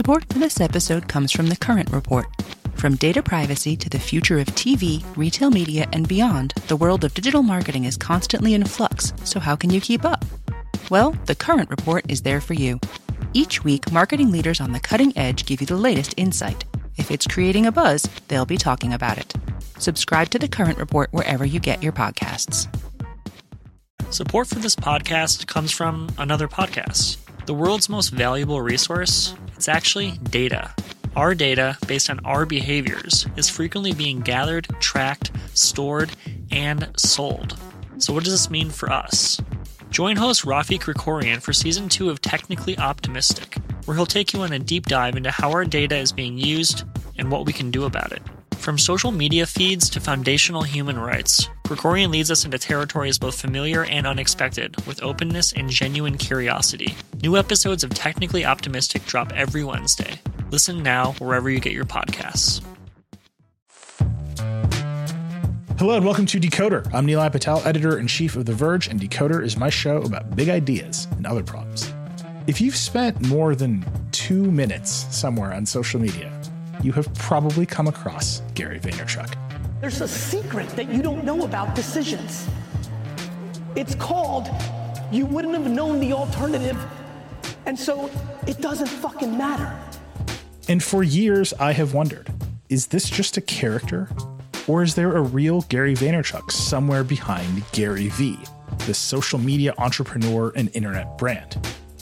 Support for this episode comes from The Current Report. From data privacy to the future of TV, retail media, and beyond, the world of digital marketing is constantly in flux, so how can you keep up? Well, The Current Report is there for you. Each week, marketing leaders on the cutting edge give you the latest insight. If it's creating a buzz, they'll be talking about it. Subscribe to The Current Report wherever you get your podcasts. Support for this podcast comes from another podcast. The world's most valuable resource, it's actually data. Our data, based on our behaviors, is frequently being gathered, tracked, stored, and sold. So what does this mean for us? Join host Rafi Krikorian for Season 2 of Technically Optimistic, where he'll take you on a deep dive into how our data is being used and what we can do about it. From social media feeds to foundational human rights, Krikorian leads us into territories both familiar and unexpected, with openness and genuine curiosity. New episodes of Technically Optimistic drop every Wednesday. Listen now wherever you get your podcasts. Hello and welcome to Decoder. I'm Nilay Patel, editor-in-chief of The Verge, and Decoder is my show about big ideas and other problems. If you've spent more than 2 minutes somewhere on social media, you have probably come across Gary Vaynerchuk. There's a secret that you don't know about decisions. It's called you wouldn't have known the alternative, and so it doesn't fucking matter. And for years, I have wondered, is this just a character? Or is there a real Gary Vaynerchuk somewhere behind Gary V, the social media entrepreneur and internet brand?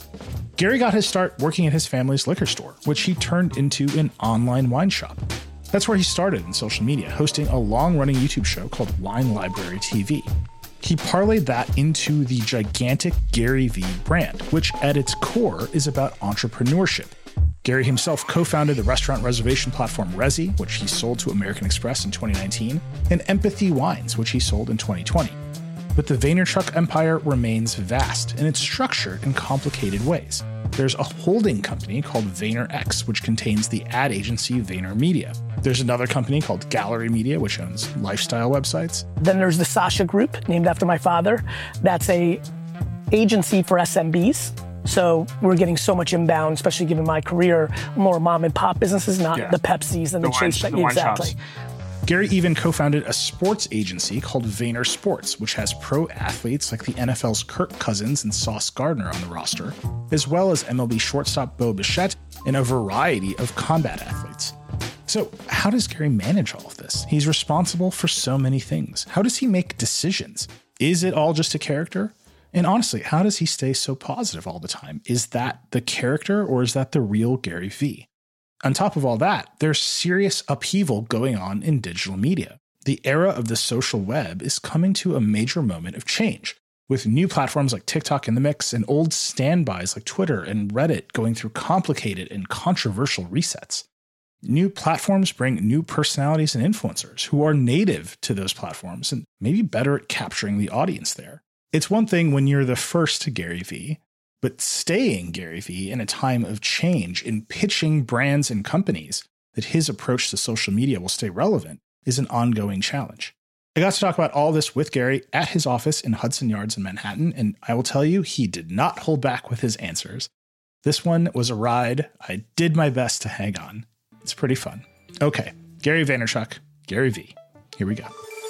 Gary got his start working at his family's liquor store, which he turned into an online wine shop. That's where he started in social media, hosting a long-running YouTube show called Wine Library TV. He parlayed that into the gigantic Gary V brand, which at its core is about entrepreneurship. Gary himself co-founded the restaurant reservation platform Resy, which he sold to American Express in 2019, and Empathy Wines, which he sold in 2020. But the Vaynerchuk empire remains vast, and it's structured in complicated ways. There's a holding company called VaynerX, which contains the ad agency VaynerMedia. There's another company called Gallery Media, which owns lifestyle websites. Then there's the Sasha Group, named after my father. That's a agency for SMBs. So we're getting so much inbound, especially given my career, more mom and pop businesses, not the Pepsis and the Chase. Exactly. Gary even co-founded a sports agency called Vayner Sports, which has pro athletes like the NFL's Kirk Cousins and Sauce Gardner on the roster, as well as MLB shortstop Bo Bichette and a variety of combat athletes. So how does Gary manage all of this? He's responsible for so many things. How does he make decisions? Is it all just a character? And honestly, how does he stay so positive all the time? Is that the character or is that the real Gary V? On top of all that, there's serious upheaval going on in digital media. The era of the social web is coming to a major moment of change, with new platforms like TikTok in the mix and old standbys like Twitter and Reddit going through complicated and controversial resets. New platforms bring new personalities and influencers who are native to those platforms and maybe better at capturing the audience there. It's one thing when you're the first Gary V, but staying Gary V in a time of change in pitching brands and companies that his approach to social media will stay relevant is an ongoing challenge. I got to talk about all this with Gary at his office in Hudson Yards in Manhattan, and I will tell you, he did not hold back with his answers. This one was a ride. I did my best to hang on. It's pretty fun. Okay, Gary Vaynerchuk, Gary V. Here we go.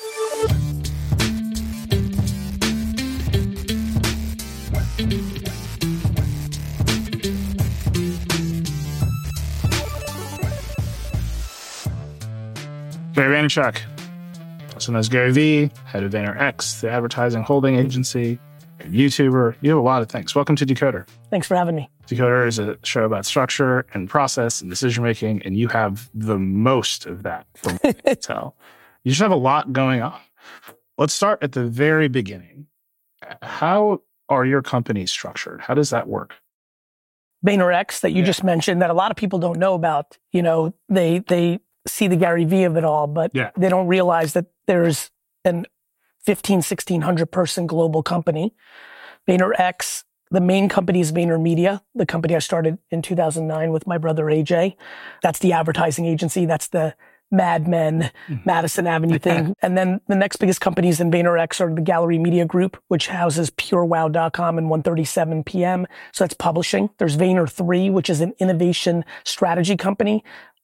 Gary Vaynerchuk, also known as Gary V, head of VaynerX, the advertising holding agency, YouTuber. You have a lot of things. Welcome to Decoder. Thanks for having me. Decoder is a show about structure and process and decision-making, and you have the most of that from what I can tell. You just have a lot going on. Let's start at the very beginning. How are your companies structured? How does that work? VaynerX that you just mentioned that a lot of people don't know about, you know, they see the Gary V of it all, but they don't realize that there's an 1,1600 person global company. VaynerX, the main company is VaynerMedia, the company I started in 2009 with my brother AJ. That's the advertising agency. That's the Mad Men, Madison Avenue thing. And then the next biggest companies in VaynerX are the Gallery Media Group, which houses PureWow.com and 137 PM. So that's publishing. There's Vayner3, which is an innovation strategy company,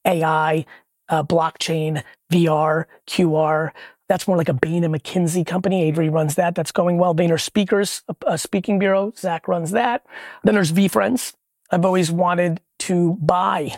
AI, blockchain, VR, QR. That's more like a Bain and McKinsey company. Avery runs that. That's going well. Vayner Speakers, a speaking bureau. Zach runs that. Then there's VeeFriends. I've always wanted to buy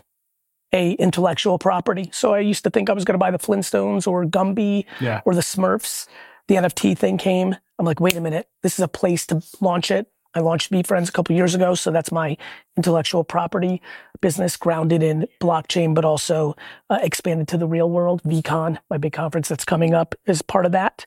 a intellectual property. So I used to think I was going to buy the Flintstones or Gumby or the Smurfs. The NFT thing came. I'm like, wait a minute. This is a place to launch it. I launched VeeFriends a couple years ago. So that's my intellectual property business grounded in blockchain, but also expanded to the real world. VCon, my big conference that's coming up, is part of that.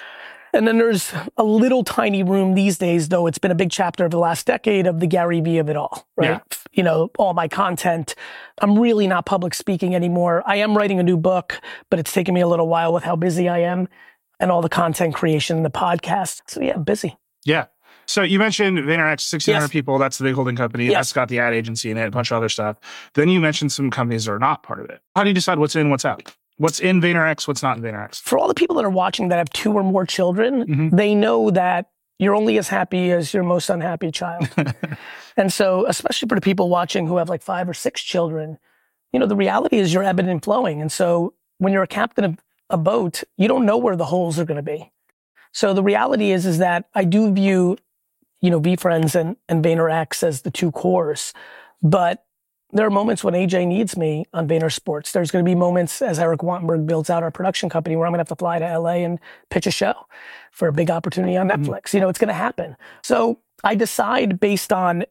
And then there's a little tiny room these days, though it's been a big chapter of the last decade, of the Gary Vee of it all, right? Yeah. You know, all my content. I'm really not public speaking anymore. I am writing a new book, but it's taken me a little while with how busy I am and all the content creation and the podcast. So yeah, busy. Yeah. So you mentioned VaynerX, 1,600 people. That's the big holding company. That's got the ad agency in it, a bunch of other stuff. Then you mentioned some companies that are not part of it. How do you decide what's in, what's out? What's in VaynerX, what's not in VaynerX? For all the people that are watching that have 2 or more children, they know that you're only as happy as your most unhappy child. And so, especially for the people watching who have like 5 or 6 children, you know, the reality is you're ebbing and flowing. And so when you're a captain of a boat, you don't know where the holes are going to be. So the reality is that I do view, you know, VeeFriends and VaynerX as the 2 cores, but there are moments when AJ needs me on Vayner Sports. There's going to be moments as Eric Wattenberg builds out our production company where I'm going to have to fly to LA and pitch a show for a big opportunity on Netflix. You know, it's going to happen. So I decide based on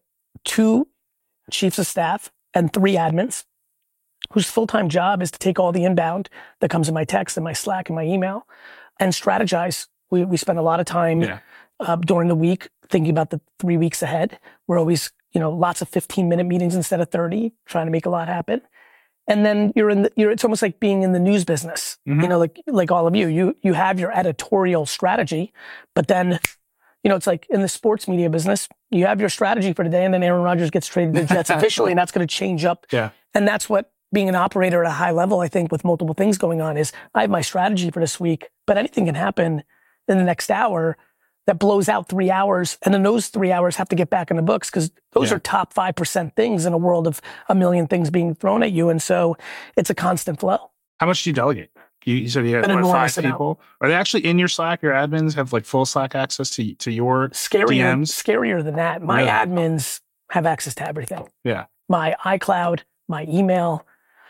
2 chiefs of staff and 3 admins whose full-time job is to take all the inbound that comes in my text and my Slack and my email and strategize. We spend a lot of time during the week thinking about the 3 weeks ahead. We're always, you know, lots of 15-minute meetings instead of 30, trying to make a lot happen. And then it's almost like being in the news business, you know, like all of you have your editorial strategy, but then, you know, it's like in the sports media business, you have your strategy for today and then Aaron Rodgers gets traded to the Jets officially and that's going to change up. Yeah. And that's what being an operator at a high level, I think, with multiple things going on is I have my strategy for this week, but anything can happen in the next hour that blows out 3 hours. And then those 3 hours have to get back in the books because those are top 5% things in a world of a million things being thrown at you. And so it's a constant flow. How much do you delegate? You said you have 5 people. Are they actually in your Slack? Your admins have like full Slack access to your DMs? Scarier than that. My admins have access to everything. Yeah. My iCloud, my email.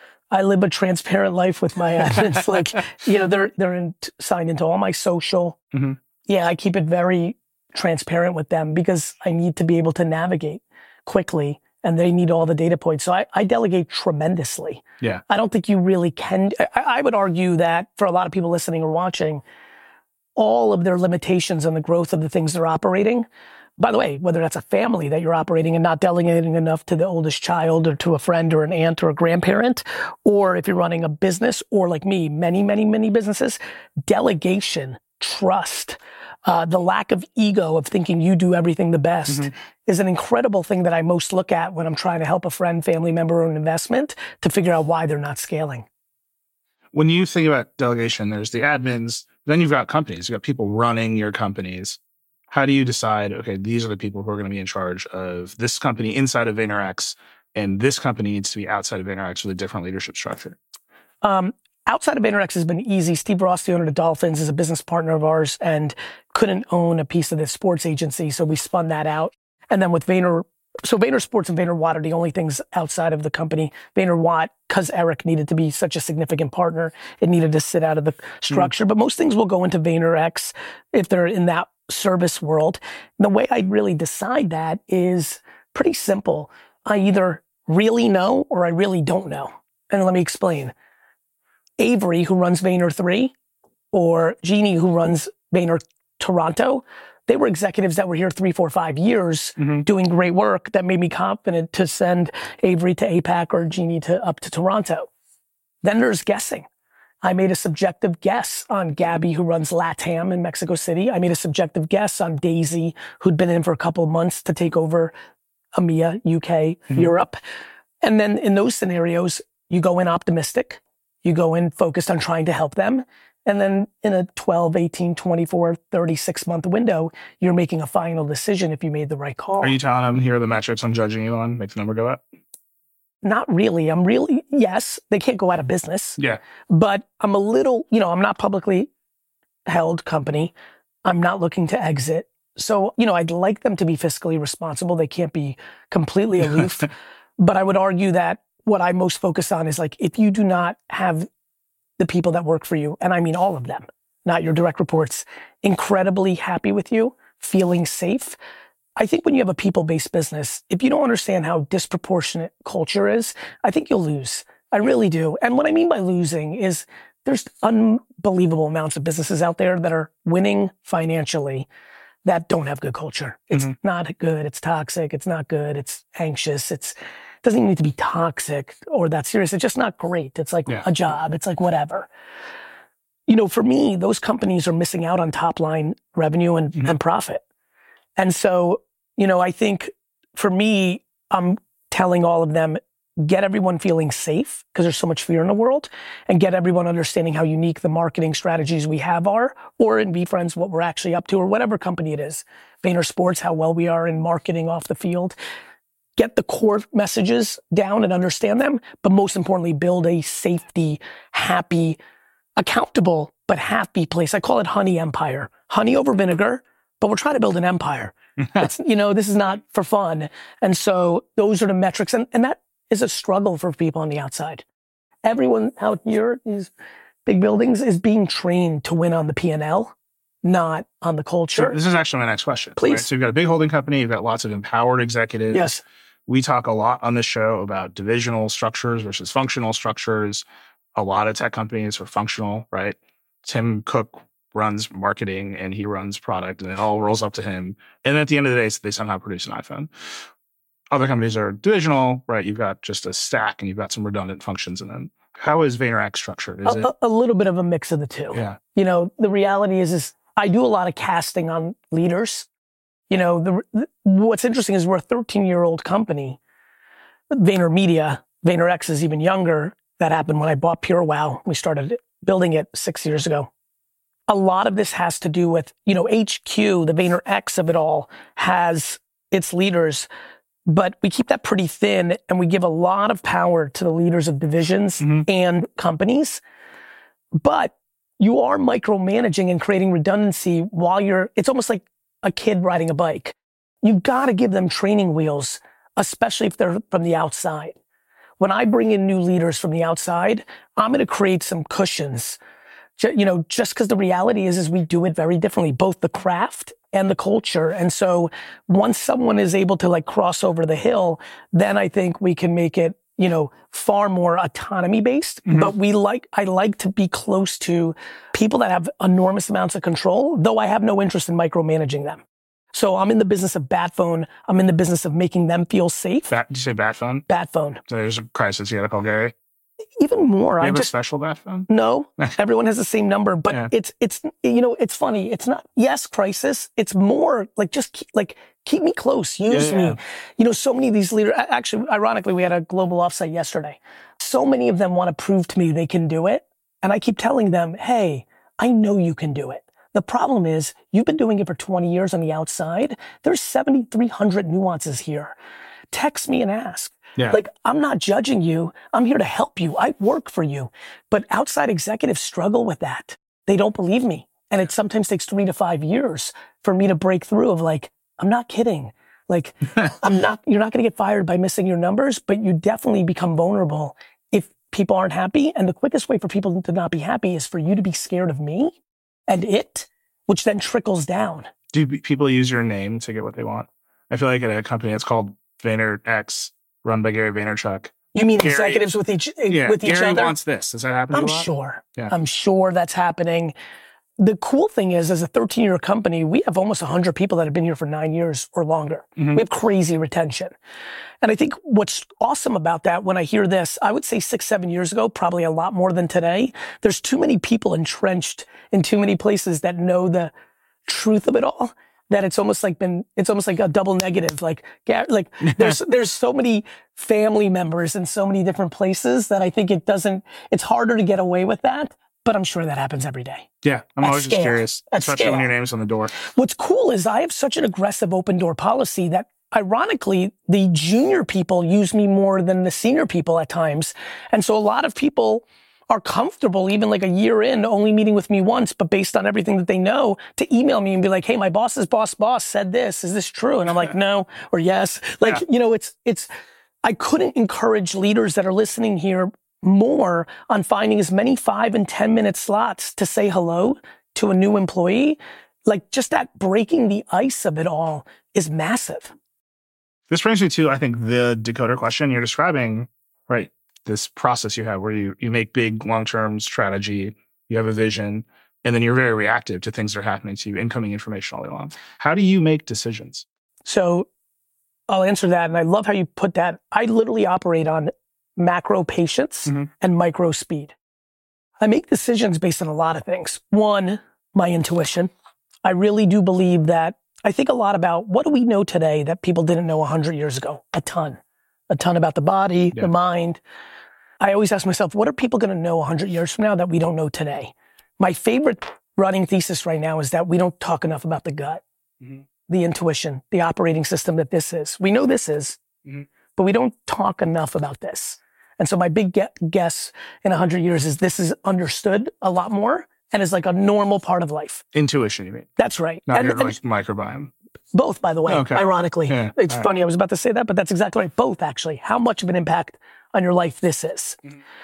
I live a transparent life with my admins. Like, you know, they're signed into all my social. Yeah, I keep it very transparent with them because I need to be able to navigate quickly and they need all the data points. So I delegate tremendously. Yeah. I don't think you really can. I would argue that for a lot of people listening or watching, all of their limitations on the growth of the things they're operating, by the way, whether that's a family that you're operating and not delegating enough to the oldest child or to a friend or an aunt or a grandparent, or if you're running a business or like me, many, many, many businesses, delegation, trust, the lack of ego of thinking you do everything the best is an incredible thing that I most look at when I'm trying to help a friend, family member, or an investment to figure out why they're not scaling. When you think about delegation, there's the admins, then you've got companies, you've got people running your companies. How do you decide, okay, these are the people who are going to be in charge of this company inside of VaynerX, and this company needs to be outside of VaynerX with a different leadership structure? Outside of VaynerX has been easy. Steve Ross, the owner of the Dolphins, is a business partner of ours and couldn't own a piece of this sports agency, so we spun that out. And then with Vayner Sports and VaynerWatt are the only things outside of the company. VaynerWatt, because Eric needed to be such a significant partner, it needed to sit out of the structure. But most things will go into VaynerX if they're in that service world. And the way I really decide that is pretty simple. I either really know or I really don't know. And let me explain. Avery, who runs Vayner3, or Jeannie, who runs Vayner Toronto, they were executives that were here 3, 4, 5 years doing great work that made me confident to send Avery to APAC or Jeannie up to Toronto. Then there's guessing. I made a subjective guess on Gabby, who runs LATAM in Mexico City. I made a subjective guess on Daisy, who'd been in for a couple of months to take over EMEA, UK, Europe. And then in those scenarios, you go in optimistic You go in focused on trying to help them. And then in a 12, 18, 24, 36 month window, you're making a final decision if you made the right call. Are you telling them, here are the metrics I'm judging you on, make the number go up? Not really. Yes, they can't go out of business. Yeah. But I'm a little, I'm not publicly held company. I'm not looking to exit. So, I'd like them to be fiscally responsible. They can't be completely aloof. But I would argue that what I most focus on is like, if you do not have the people that work for you, and I mean all of them, not your direct reports, incredibly happy with you, feeling safe. I think when you have a people-based business, if you don't understand how disproportionate culture is, I think you'll lose. I really do. And what I mean by losing is there's unbelievable amounts of businesses out there that are winning financially that don't have good culture. It's not good. It's toxic. It's not good. It's anxious. It doesn't even need to be toxic or that serious. It's just not great. It's like a job. It's like whatever. For me, those companies are missing out on top line revenue and profit. And so, I think for me, I'm telling all of them, get everyone feeling safe because there's so much fear in the world, and get everyone understanding how unique the marketing strategies we have are, or in VeeFriends, what we're actually up to, or whatever company it is. Vayner Sports, how well we are in marketing off the field. Get the core messages down and understand them, but most importantly, build a safety, happy, accountable, but happy place. I call it honey empire. Honey over vinegar, but we're trying to build an empire. It's, this is not for fun. And so those are the metrics. And that is a struggle for people on the outside. Everyone out here, these big buildings, is being trained to win on the P&L, not on the culture. So this is actually my next question. Please. Right? So you've got a big holding company. You've got lots of empowered executives. Yes. We talk a lot on this show about divisional structures versus functional structures. A lot of tech companies are functional, right? Tim Cook runs marketing and he runs product, and it all rolls up to him. And at the end of the day, they somehow produce an iPhone. Other companies are divisional, right? You've got just a stack and you've got some redundant functions in them. How is VaynerX structured? Is it a little bit of a mix of the two? Yeah. The reality is I do a lot of casting on leaders. What's interesting is we're a 13-year-old company. VaynerMedia, VaynerX is even younger. That happened when I bought PureWow. We started building it 6 years ago. A lot of this has to do with, HQ, the VaynerX of it all, has its leaders, but we keep that pretty thin and we give a lot of power to the leaders of divisions and companies. But you are micromanaging and creating redundancy while it's almost like a kid riding a bike. You've got to give them training wheels, especially if they're from the outside. When I bring in new leaders from the outside, I'm going to create some cushions. Just because the reality is we do it very differently, both the craft and the culture. And so once someone is able to cross over the hill, then I think we can make it, far more autonomy based. But I like to be close to people that have enormous amounts of control, though I have no interest in micromanaging them. So I'm in the business of bat phone. I'm in the business of making them feel safe. Did you say bat phone? Bat phone. So there's a crisis you got to call Gary? Even more. Do you have a special bat phone? No, everyone has the same number, but it's it's funny. It's not, crisis. It's more just keep me close, use me. So many of these leaders, actually, ironically, we had a global offsite yesterday. So many of them want to prove to me they can do it. And I keep telling them, hey, I know you can do it. The problem is you've been doing it for 20 years on the outside. There's 7,300 nuances here. Text me and ask. Yeah. I'm not judging you. I'm here to help you. I work for you. But outside executives struggle with that. They don't believe me. And it sometimes takes 3 to 5 years for me to break through of I'm not kidding. You're not going to get fired by missing your numbers, but you definitely become vulnerable if people aren't happy. And the quickest way for people to not be happy is for you to be scared of me and which then trickles down. Do people use your name to get what they want? I feel like at a company that's called VaynerX, run by Gary Vaynerchuk. You mean Gary, executives with each Gary other? Wants this. Does that happen to you a lot? Sure. Yeah. I'm sure that's happening. The cool thing is, as a 13-year company, we have almost 100 people that have been here for 9 years or longer. We have crazy retention. And I think what's awesome about that, when I hear this, I would say 6, 7 years ago, probably a lot more than today, there's too many people entrenched in too many places that know the truth of it all, that it's almost like a double negative. Like there's so many family members in so many different places that I think it's harder to get away with that. But I'm sure that happens every day. Yeah, I'm always just curious, especially when your name's on the door. What's cool is I have such an aggressive open door policy that, ironically, the junior people use me more than the senior people at times. And so a lot of people are comfortable, even like a year in, only meeting with me once, but based on everything that they know, to email me and be like, hey, my boss's boss said this. Is this true? And I'm like, no, or yes. Like, I couldn't encourage leaders that are listening here more on finding as many 5 and 10 minute slots to say hello to a new employee. Like, just that breaking the ice of it all is massive. This brings me to, I think, the decoder question you're describing, right? This process you have where you make big long-term strategy, you have a vision, and then you're very reactive to things that are happening to you, incoming information all day long. How do you make decisions? So I'll answer that. And I love how you put that. I literally operate on macro patience and micro speed. I make decisions based on a lot of things. One, my intuition. I really do believe that I think a lot about what do we know today that people didn't know 100 years ago? A ton about the body, the mind. I always ask myself, what are people going to know 100 years from now that we don't know today? My favorite running thesis right now is that we don't talk enough about the gut, the intuition, the operating system that this is. We know this is, but we don't talk enough about this. And so my big guess in 100 years is this is understood a lot more and is like a normal part of life. Intuition, you mean? That's right. Not your microbiome. Both, by the way, ironically. Yeah. It's funny, I was about to say that, but that's exactly right. Both, actually. How much of an impact on your life this is.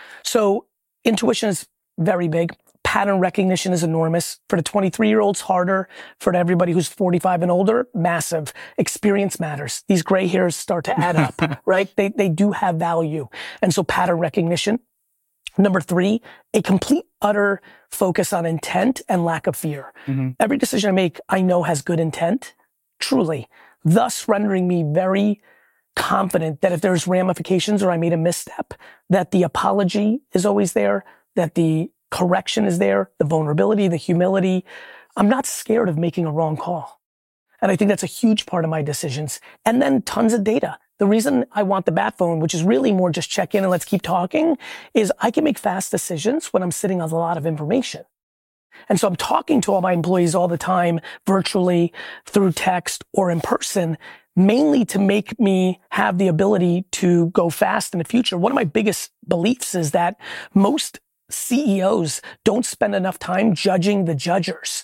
So intuition is very big. Pattern recognition is enormous. For the 23-year-olds, harder. For everybody who's 45 and older, massive. Experience matters. These gray hairs start to add up, right? They do have value. And so pattern recognition. Number 3, a complete, utter focus on intent and lack of fear. Every decision I make, I know has good intent, truly, thus rendering me very confident that if there's ramifications or I made a misstep, that the apology is always there, that the correction is there, the vulnerability, the humility. I'm not scared of making a wrong call. And I think that's a huge part of my decisions. And then tons of data. The reason I want the bat phone, which is really more just check in and let's keep talking, is I can make fast decisions when I'm sitting on a lot of information. And so I'm talking to all my employees all the time, virtually, through text or in person, mainly to make me have the ability to go fast in the future. One of my biggest beliefs is that most CEOs don't spend enough time judging the judgers.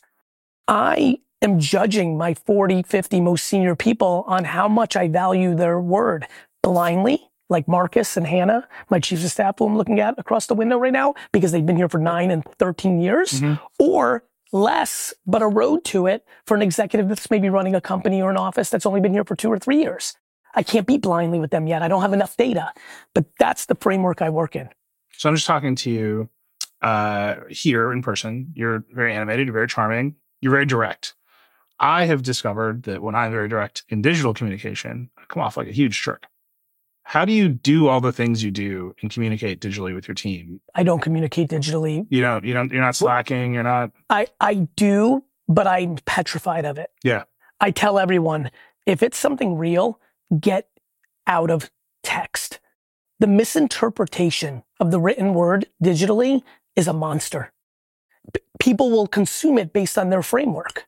I am judging my 40, 50 most senior people on how much I value their word blindly, like Marcus and Hannah, my chiefs of staff who I'm looking at across the window right now, because they've been here for 9 and 13 years, or less, but a road to it for an executive that's maybe running a company or an office that's only been here for 2 or 3 years. I can't be blindly with them yet. I don't have enough data, but that's the framework I work in. So I'm just talking to you here in person. You're very animated, you're very charming, you're very direct. I have discovered that when I'm very direct in digital communication, I come off like a huge jerk. How do you do all the things you do and communicate digitally with your team? I don't communicate digitally. You're not slacking, you're not... I do, but I'm petrified of it. Yeah. I tell everyone, if it's something real, get out of text. The misinterpretation of the written word digitally is a monster. People will consume it based on their framework.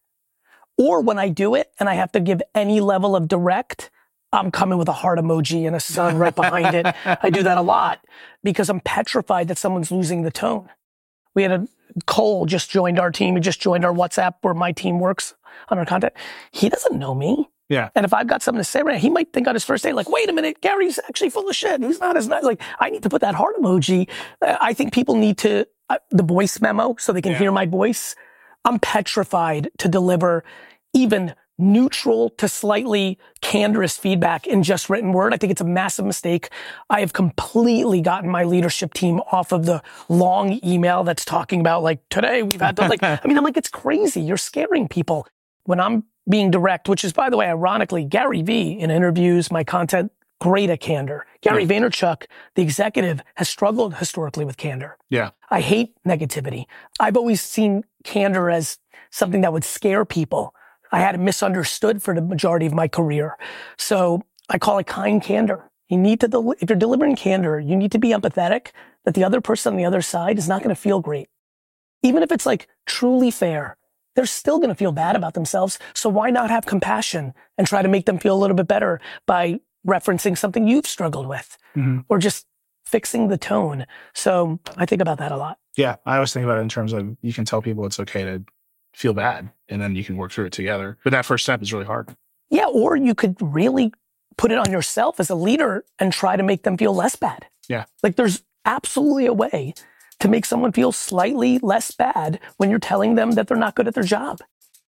Or when I do it and I have to give any level of direct, I'm coming with a heart emoji and a sun right behind it. I do that a lot because I'm petrified that someone's losing the tone. We had Cole just joined our team. He just joined our WhatsApp where my team works on our content. He doesn't know me. Yeah. And if I've got something to say, right, he might think on his first day, like, wait a minute, Gary's actually full of shit. He's not as nice. Like, I need to put that heart emoji. I think people need to, the voice memo so they can hear my voice. I'm petrified to deliver even neutral to slightly candorous feedback in just written word. I think it's a massive mistake. I have completely gotten my leadership team off of the long email that's talking about like, today we've had to I'm like, it's crazy. You're scaring people. When I'm being direct, which is, by the way, ironically, Gary Vee in interviews, my content, great at candor. Gary Vaynerchuk, the executive, has struggled historically with candor. Yeah. I hate negativity. I've always seen candor as something that would scare people. I had it misunderstood for the majority of my career. So I call it kind candor. You need to, if you're delivering candor, you need to be empathetic that the other person on the other side is not going to feel great. Even if it's like truly fair, they're still going to feel bad about themselves. So why not have compassion and try to make them feel a little bit better by referencing something you've struggled with or just fixing the tone. So I think about that a lot. Yeah. I always think about it in terms of you can tell people it's okay to feel bad and then you can work through it together. But that first step is really hard. Yeah. Or you could really put it on yourself as a leader and try to make them feel less bad. Yeah. Like there's absolutely a way to make someone feel slightly less bad when you're telling them that they're not good at their job.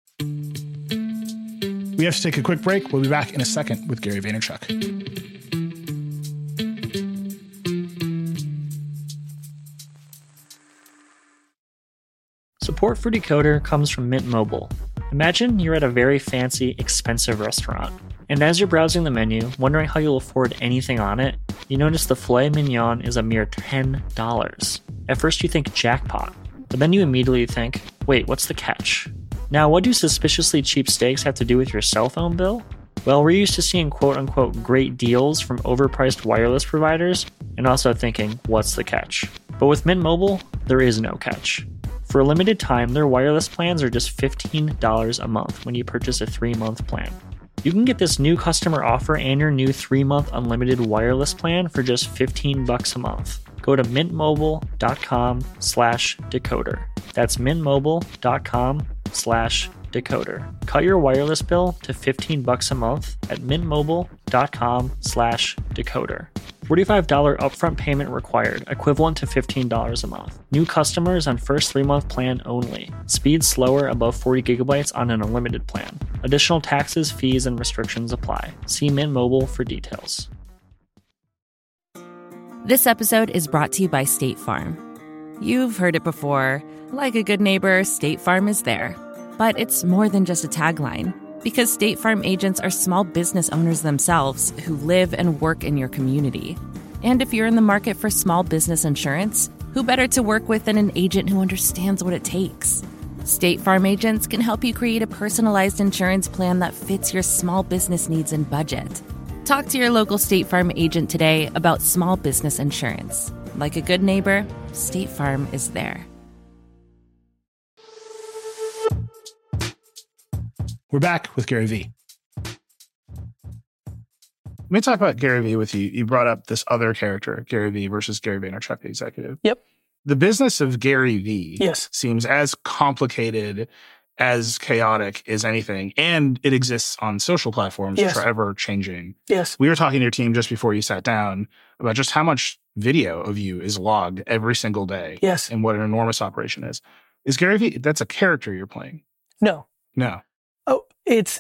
We have to take a quick break. We'll be back in a second with Gary Vaynerchuk. Support for Decoder comes from Mint Mobile. Imagine you're at a very fancy, expensive restaurant, and as you're browsing the menu, wondering how you'll afford anything on it, you notice the filet mignon is a mere $10. At first you think jackpot, but then you immediately think, wait, what's the catch? Now, what do suspiciously cheap steaks have to do with your cell phone bill? Well, we're used to seeing quote-unquote great deals from overpriced wireless providers, and also thinking, what's the catch? But with Mint Mobile, there is no catch. For a limited time, their wireless plans are just $15 a month when you purchase a 3-month plan. You can get this new customer offer and your new 3-month unlimited wireless plan for just $15 a month. Go to mintmobile.com/decoder. That's mintmobile.com/decoder. Cut your wireless bill to $15 a month at mintmobile.com/decoder. $45 upfront payment required, equivalent to $15 a month. New customers on first 3-month plan only. Speed slower above 40 gigabytes on an unlimited plan. Additional taxes, fees, and restrictions apply. See Mint Mobile for details. This episode is brought to you by State Farm. You've heard it before. Like a good neighbor, State Farm is there. But it's more than just a tagline. Because State Farm agents are small business owners themselves who live and work in your community. And if you're in the market for small business insurance, who better to work with than an agent who understands what it takes? State Farm agents can help you create a personalized insurance plan that fits your small business needs and budget. Talk to your local State Farm agent today about small business insurance. Like a good neighbor, State Farm is there. We're back with Gary Vee. Let me talk about Gary Vee with you. You brought up this other character, Gary Vee versus Gary Vaynerchuk, the executive. Yep. The business of Gary Vee yes. seems as complicated, as chaotic as anything. And it exists on social platforms, yes. forever changing. Yes. We were talking to your team just before you sat down about just how much video of you is logged every single day. Yes. And what an enormous operation is. Is Gary Vee, that's a character you're playing? No. Oh, it's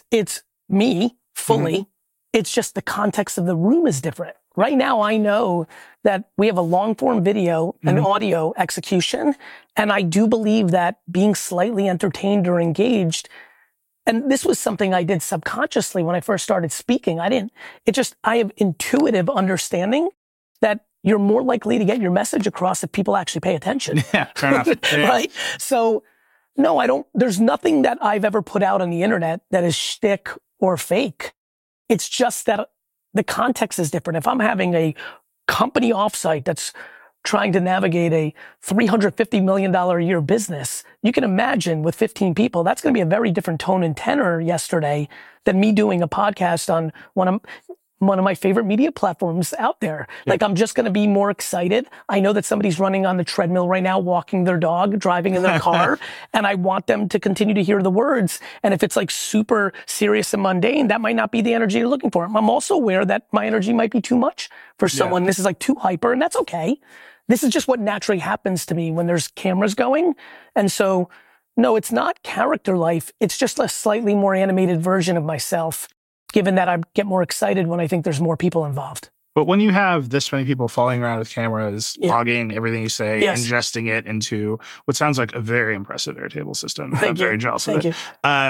me fully. Mm-hmm. It's just the context of the room is different. Right now, I know that we have a long form video and audio execution. And I do believe that being slightly entertained or engaged, and this was something I did subconsciously when I first started speaking. I have intuitive understanding that you're more likely to get your message across if people actually pay attention. Yeah, fair enough. Yeah. Right? So, no, I don't. There's nothing that I've ever put out on the internet that is shtick or fake. It's just that the context is different. If I'm having a company offsite that's trying to navigate a $350 million a year business, you can imagine with 15 people, that's going to be a very different tone and tenor yesterday than me doing a podcast on one of my favorite media platforms out there. Yeah. Like, I'm just going to be more excited. I know that somebody's running on the treadmill right now, walking their dog, driving in their car, and I want them to continue to hear the words. And if it's like super serious and mundane, that might not be the energy you're looking for. I'm also aware that my energy might be too much for someone. This is like too hyper, and that's okay. This is just what naturally happens to me when there's cameras going. And so, no, it's not character life. It's just a slightly more animated version of myself, given that I get more excited when I think there's more people involved. But when you have this many people following around with cameras, logging everything you say, ingesting it into what sounds like a very impressive Airtable system. I'm very jealous of it.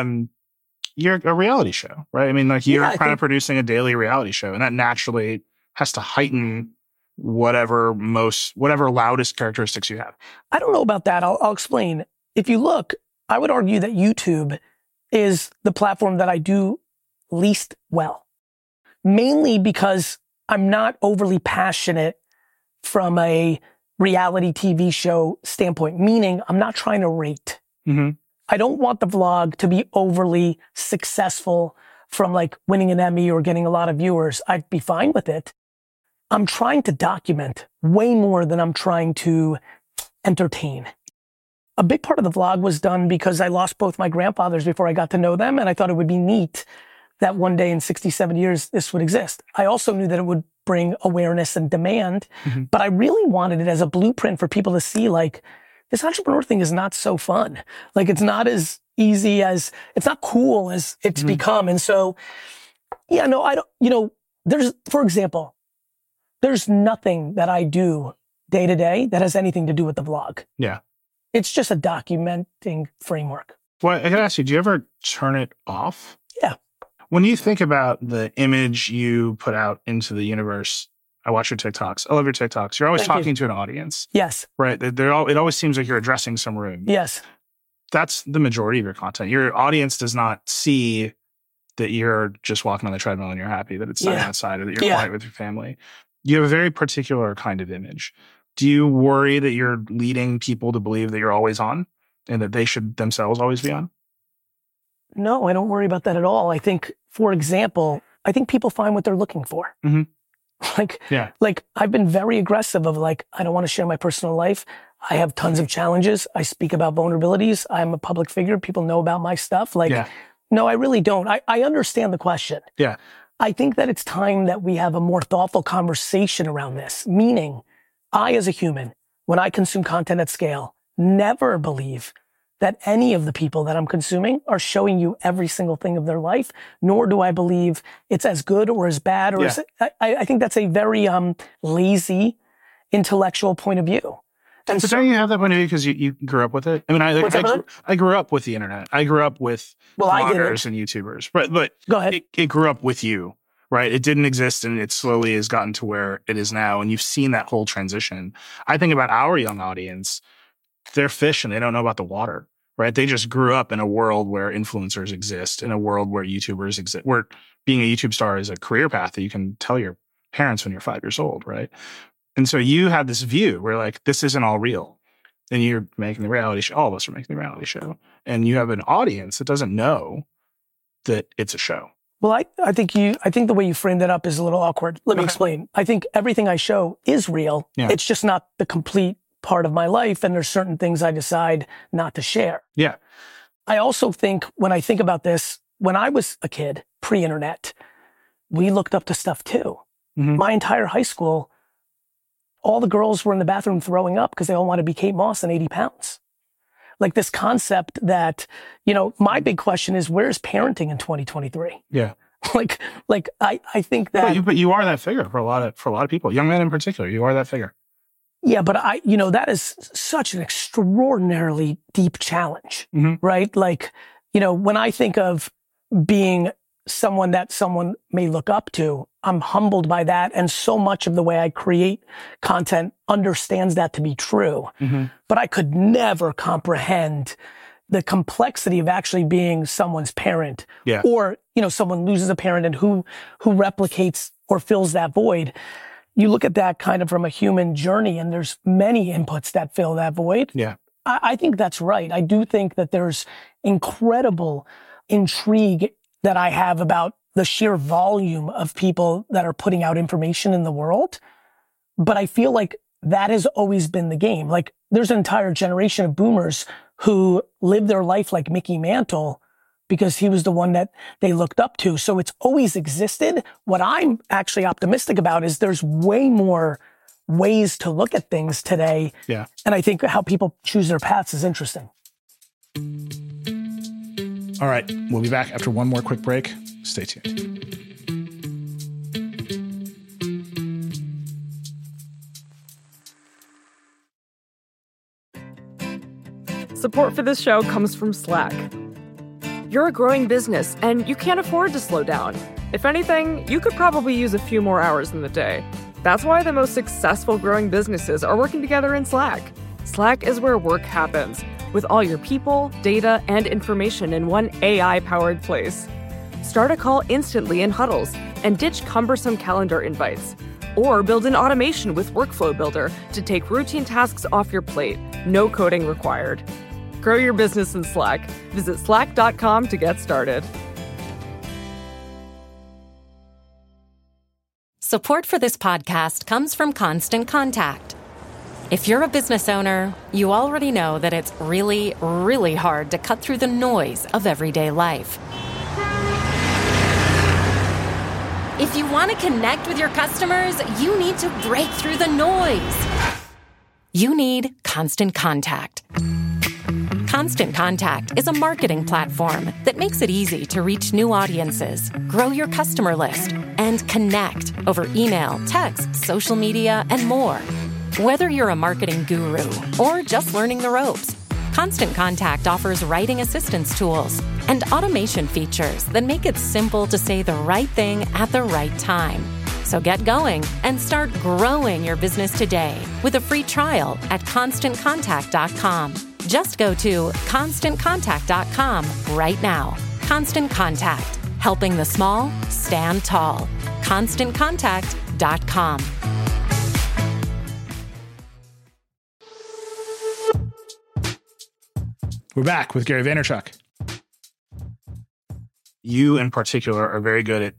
You're a reality show, right? I mean, like you're kind of producing a daily reality show, and that naturally has to heighten whatever loudest characteristics you have. I don't know about that. I'll explain. If you look, I would argue that YouTube is the platform that I do least well, mainly because I'm not overly passionate from a reality TV show standpoint, meaning I'm not trying to rate. Mm-hmm. I don't want the vlog to be overly successful from like winning an Emmy or getting a lot of viewers. I'd be fine with it. I'm trying to document way more than I'm trying to entertain. A big part of the vlog was done because I lost both my grandfathers before I got to know them, and I thought it would be neat that one day in 67 years this would exist. I also knew that it would bring awareness and demand, but I really wanted it as a blueprint for people to see, like, this entrepreneur thing is not so fun. Like, it's not as easy as, it's not cool as it's become. And so, yeah, no, I don't, you know, there's, for example, there's nothing that I do day to day that has anything to do with the vlog. Yeah. It's just a documenting framework. Well, I gotta ask you, do you ever turn it off? Yeah. When you think about the image you put out into the universe, I watch your TikToks. I love your TikToks. You're always talking to an audience. Yes. Right? It always seems like you're addressing some room. Yes. That's the majority of your content. Your audience does not see that you're just walking on the treadmill and you're happy that it's sunny outside or that you're quiet with your family. You have a very particular kind of image. Do you worry that you're leading people to believe that you're always on and that they should themselves always be on? No, I don't worry about that at all. I think, for example, I think people find what they're looking for. Like I've been very aggressive of like, I don't want to share my personal life. I have tons of challenges. I speak about vulnerabilities. I'm a public figure. People know about my stuff. No, I really don't. I understand the question. Yeah. I think that it's time that we have a more thoughtful conversation around this, meaning I, as a human, when I consume content at scale, never believe that any of the people that I'm consuming are showing you every single thing of their life, nor do I believe it's as good or as bad. Or I think that's a very lazy intellectual point of view. And so don't you have that point of view because you grew up with it? I mean, I grew up with the internet. I grew up with bloggers and YouTubers. But go ahead. It grew up with you, right? It didn't exist and it slowly has gotten to where it is now. And you've seen that whole transition. I think about our young audience. They're fish and they don't know about the water, right? They just grew up in a world where influencers exist, in a world where YouTubers exist, where being a YouTube star is a career path that you can tell your parents when you're 5 years old, right? And so you have this view where like, this isn't all real. And you're making the reality show. All of us are making the reality show. And you have an audience that doesn't know that it's a show. Well, I think the way you framed that up is a little awkward. Let me explain. I think everything I show is real. Yeah. It's just not the complete part of my life. And there's certain things I decide not to share. Yeah. I also think when I think about this, when I was a kid, pre-internet, we looked up to stuff too. My entire high school, all the girls were in the bathroom throwing up because they all wanted to be Kate Moss and 80 pounds. Like this concept that, you know, my big question is, where's parenting in 2023? Yeah. Like I think that. But you are that figure for a lot of people, young men in particular. You are that figure. Yeah, but that is such an extraordinarily deep challenge, right? Like, you know, when I think of being someone that someone may look up to, I'm humbled by that. And so much of the way I create content understands that to be true. But I could never comprehend the complexity of actually being someone's parent or, you know, someone loses a parent and who replicates or fills that void. You look at that kind of from a human journey and there's many inputs that fill that void. Yeah. I think that's right. I do think that there's incredible intrigue that I have about the sheer volume of people that are putting out information in the world. But I feel like that has always been the game. Like there's an entire generation of boomers who lived their life like Mickey Mantle because he was the one that they looked up to. So it's always existed. What I'm actually optimistic about is there's way more ways to look at things today. Yeah. And I think how people choose their paths is interesting. All right. We'll be back after one more quick break. Stay tuned. Support for this show comes from Slack. You're a growing business and you can't afford to slow down. If anything, you could probably use a few more hours in the day. That's why the most successful growing businesses are working together in Slack. Slack is where work happens, with all your people, data, and information in one AI-powered place. Start a call instantly in huddles and ditch cumbersome calendar invites. Or build an automation with Workflow Builder to take routine tasks off your plate. No coding required. Grow your business in Slack. Visit slack.com to get started. Support for this podcast comes from Constant Contact. If you're a business owner, you already know that it's really, really hard to cut through the noise of everyday life. If you want to connect with your customers, you need to break through the noise. You need Constant Contact. Constant Contact is a marketing platform that makes it easy to reach new audiences, grow your customer list, and connect over email, text, social media, and more. Whether you're a marketing guru or just learning the ropes, Constant Contact offers writing assistance tools and automation features that make it simple to say the right thing at the right time. So get going and start growing your business today with a free trial at ConstantContact.com. Just go to ConstantContact.com right now. Constant Contact, helping the small stand tall. ConstantContact.com. We're back with Gary Vaynerchuk. You in particular are very good at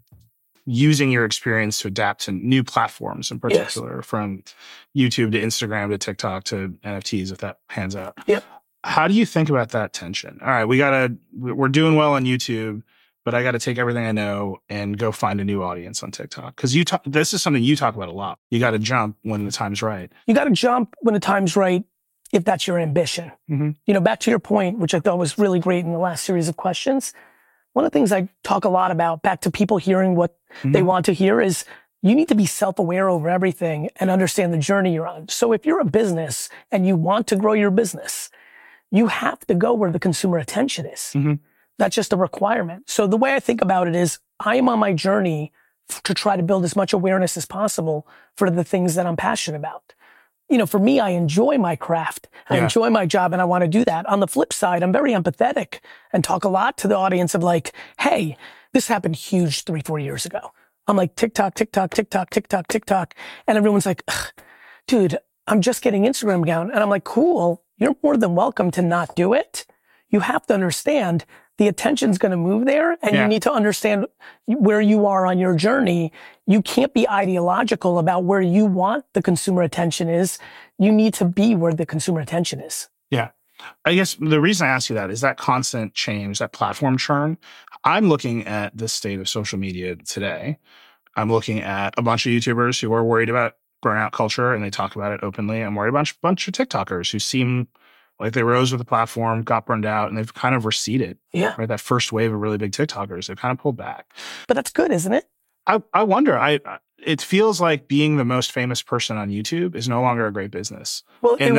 using your experience to adapt to new platforms in particular, from YouTube to Instagram to TikTok to NFTs, if that pans out. Yep. How do you think about that tension? All right, we're doing well on YouTube, but I got to take everything I know and go find a new audience on TikTok. Because this is something you talk about a lot. You got to jump when the time's right. You got to jump when the time's right, if that's your ambition. Mm-hmm. Back to your point, which I thought was really great in the last series of questions. One of the things I talk a lot about, back to people hearing what they want to hear, is you need to be self-aware over everything and understand the journey you're on. So if you're a business and you want to grow your business, you have to go where the consumer attention is. Mm-hmm. That's just a requirement. So the way I think about it is I am on my journey to try to build as much awareness as possible for the things that I'm passionate about. For me, I enjoy my craft. I enjoy my job, and I want to do that. On the flip side, I'm very empathetic and talk a lot to the audience of like, hey, this happened huge 3-4 years ago. I'm like, TikTok, TikTok, TikTok, TikTok, TikTok. And everyone's like, dude, I'm just getting Instagram down. And I'm like, cool. You're more than welcome to not do it. You have to understand the attention's going to move there, and you need to understand where you are on your journey. You can't be ideological about where you want the consumer attention is. You need to be where the consumer attention is. Yeah. I guess the reason I ask you that is that constant change, that platform churn. I'm looking at the state of social media today. I'm looking at a bunch of YouTubers who are worried about burnout culture, and they talk about it openly. I'm worried about a bunch of TikTokers who seem like they rose with the platform, got burned out, and they've kind of receded. Yeah. Right. That first wave of really big TikTokers, they've kind of pulled back. But that's good, isn't it? I wonder. It feels like being the most famous person on YouTube is no longer a great business. Well, it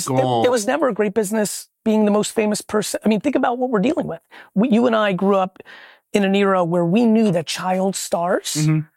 was never a great business being the most famous person. I mean, think about what we're dealing with. You and I grew up in an era where we knew that child stars,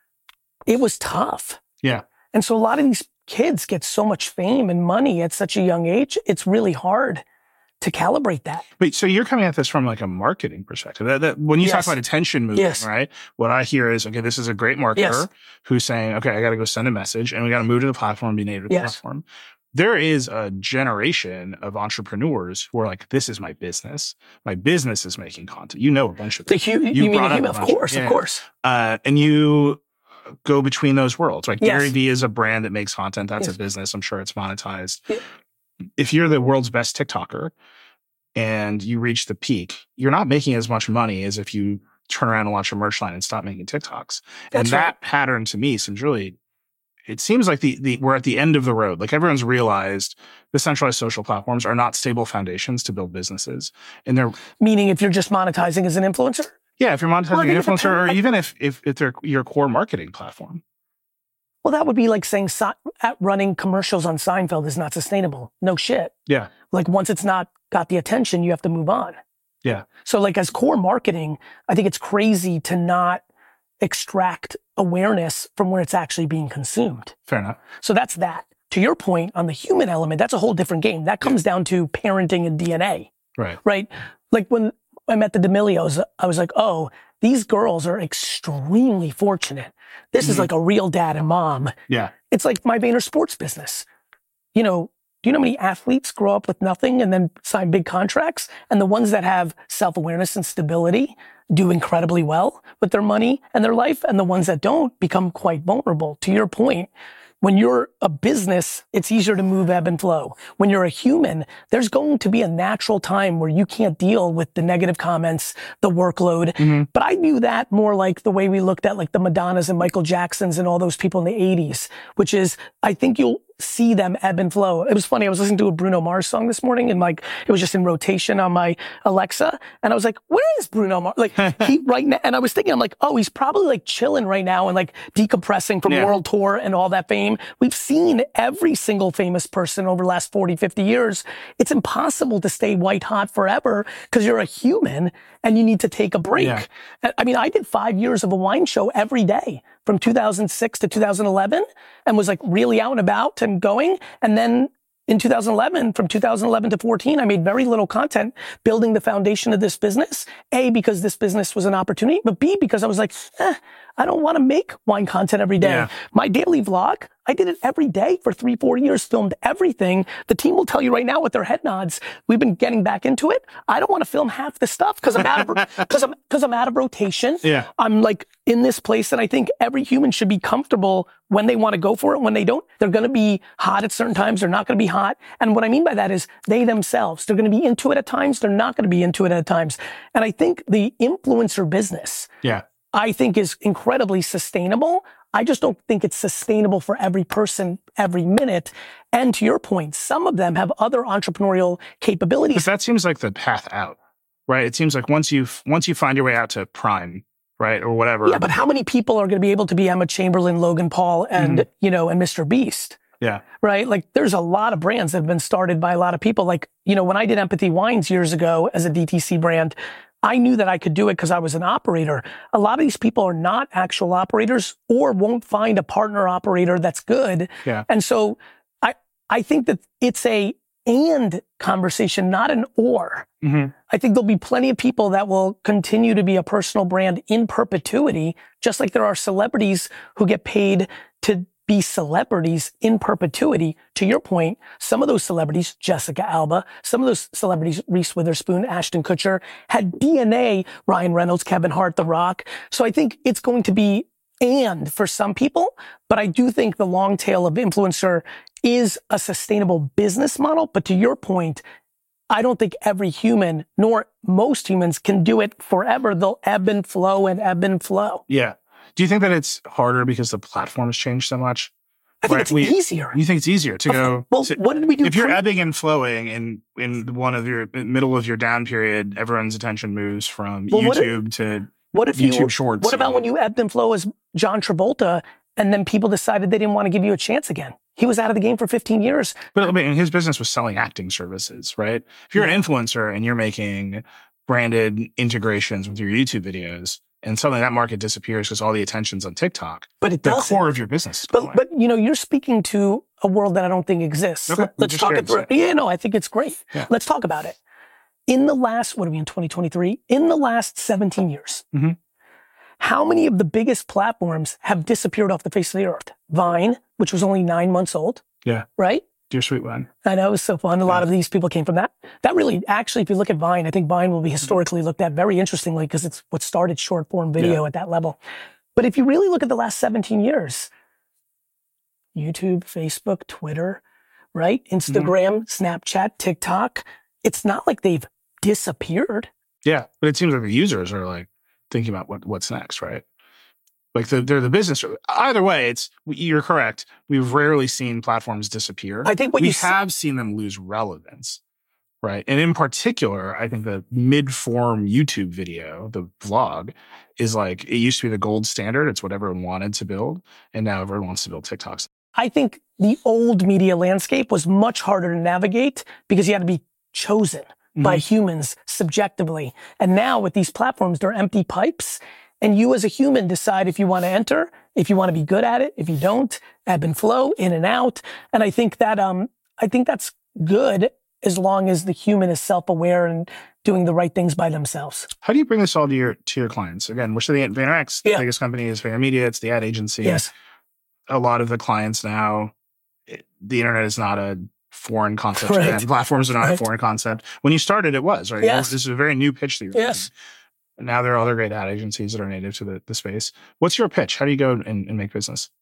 it was tough. Yeah. And so a lot of these kids get so much fame and money at such a young age, it's really hard to calibrate that. Wait, so you're coming at this from like a marketing perspective. That when you talk about attention movement, right? What I hear is, okay, this is a great marketer who's saying, okay, I got to go send a message, and we got to move to the platform, be native to the platform. There is a generation of entrepreneurs who are like, this is my business. My business is making content. A bunch of them. You mean him? Of course. And you go between those worlds. Like Gary Vee is a brand that makes content. That's a business. I'm sure it's monetized. Yeah. If you're the world's best TikToker and you reach the peak, you're not making as much money as if you turn around and launch a merch line and stop making TikToks. And that pattern to me seems really, it seems like we're at the end of the road. Like everyone's realized the centralized social platforms are not stable foundations to build businesses. And they're meaning if you're just monetizing as an influencer? Yeah, if you're monetizing an influencer, or even if they're your core marketing platform. Well, that would be like saying running commercials on Seinfeld is not sustainable. No shit. Yeah. Like once it's not got the attention, you have to move on. Yeah. So like as core marketing, I think it's crazy to not extract awareness from where it's actually being consumed. Fair enough. So that's that. to your point on the human element, that's a whole different game. That comes down to parenting and DNA. Right. Like when I met the D'Amelios, I was like, oh, these girls are extremely fortunate. This is like a real dad and mom. Yeah. It's like my Vayner Sports business. You know, do you know how many athletes grow up with nothing and then sign big contracts? And the ones that have self-awareness and stability do incredibly well with their money and their life. And the ones that don't become quite vulnerable. To your point, when you're a business, it's easier to move ebb and flow. When you're a human, there's going to be a natural time where you can't deal with the negative comments, the workload. But I view that more like the way we looked at like the Madonnas and Michael Jacksons and all those people in the 80s, which is, I think you'll see them ebb and flow. It was funny. I was listening to a Bruno Mars song this morning and like, it was just in rotation on my Alexa. And I was like, where is Bruno Mars? Like he right now. And I was thinking, I'm like, oh, he's probably like chilling right now and like decompressing from World Tour and all that fame. We've seen every single famous person over the last 40, 50 years. It's impossible to stay white hot forever because you're a human and you need to take a break. I mean, I did 5 years of a wine show every day from 2006 to 2011 and was like really out and about and going. And then in 2011, from 2011 to 14, I made very little content building the foundation of this business. A, because this business was an opportunity, but B, because I was like, I don't want to make wine content every day. My daily vlog, I did it every day for 3-4 years, filmed everything. The team will tell you right now with their head nods, we've been getting back into it. I don't want to film half the stuff because I'm out of, because I'm out of rotation. I'm like in this place. And I think every human should be comfortable when they want to go for it. When they don't, they're going to be hot at certain times. They're not going to be hot. And what I mean by that is they themselves, they're going to be into it at times. They're not going to be into it at times. And I think the influencer business, I think is incredibly sustainable. I just don't think it's sustainable for every person every minute. And to your point, some of them have other entrepreneurial capabilities. But that seems like the path out, right? It seems like once you find your way out to Prime, right, or whatever. Yeah, but how many people are going to be able to be Emma Chamberlain, Logan Paul, and and Mr. Beast? Right? Like there's a lot of brands that have been started by a lot of people. Like, when I did Empathy Wines years ago as a DTC brand, I knew that I could do it because I was an operator. A lot of these people are not actual operators or won't find a partner operator that's good. And so I think that it's a and conversation, not an or. I think there'll be plenty of people that will continue to be a personal brand in perpetuity, just like there are celebrities who get paid to be celebrities in perpetuity. To your point, some of those celebrities, Jessica Alba, some of those celebrities, Reese Witherspoon, Ashton Kutcher, had DNA, Ryan Reynolds, Kevin Hart, The Rock. So I think it's going to be and for some people, but I do think the long tail of influencer is a sustainable business model. But to your point, I don't think every human, nor most humans, can do it forever. They'll ebb and flow and ebb and flow. Do you think that it's harder because the platform has changed so much? I think it's easier. You think it's easier to go? Well, what did we do? If you're ebbing and flowing in one of your middle of your down period, everyone's attention moves from YouTube to YouTube Shorts. What about when you ebbed and flow as John Travolta and then people decided they didn't want to give you a chance again? He was out of the game for 15 years. But I mean, his business was selling acting services, right? If you're an influencer and you're making branded integrations with your YouTube videos, and suddenly that market disappears because all the attention's on TikTok. But it doesn't. The core of your business is going. But you're speaking to a world that I don't think exists. Okay. Let's talk it through. I think it's great. Let's talk about it. In the last, what are we in 2023? In the last 17 years, how many of the biggest platforms have disappeared off the face of the earth? Vine, which was only 9 months old. Right? Dear Sweet Wine. I know, it was so fun. A lot of these people came from that. That really, actually, if you look at Vine, I think Vine will be historically looked at very interestingly because it's what started short form video at that level. But if you really look at the last 17 years, YouTube, Facebook, Twitter, right? Instagram, Snapchat, TikTok, it's not like they've disappeared. Yeah, but it seems like the users are like thinking about what's next, right? Like they're the business. Either way, you're correct. We've rarely seen platforms disappear. I think we have seen them lose relevance, right? And in particular, I think the mid-form YouTube video, the vlog, is like, it used to be the gold standard. It's what everyone wanted to build. And now everyone wants to build TikToks. I think the old media landscape was much harder to navigate because you had to be chosen by humans subjectively. And now with these platforms, they're empty pipes. And you as a human decide if you want to enter if you want to be good at it. If you don't, ebb and flow, in and out. And I think that's good as long as the human is self-aware and doing the right things by themselves. How do you bring this all to your clients? Again, we're sitting at VaynerX. The biggest company is VaynerMedia. It's the ad agency. Yes. A lot of the clients now, the internet is not a foreign concept. Right. And platforms are not a foreign concept. When you started, it was, right? Yes. This is a very new pitch that you're making. Now there are other great ad agencies that are native to the space. What's your pitch? How do you go and make business?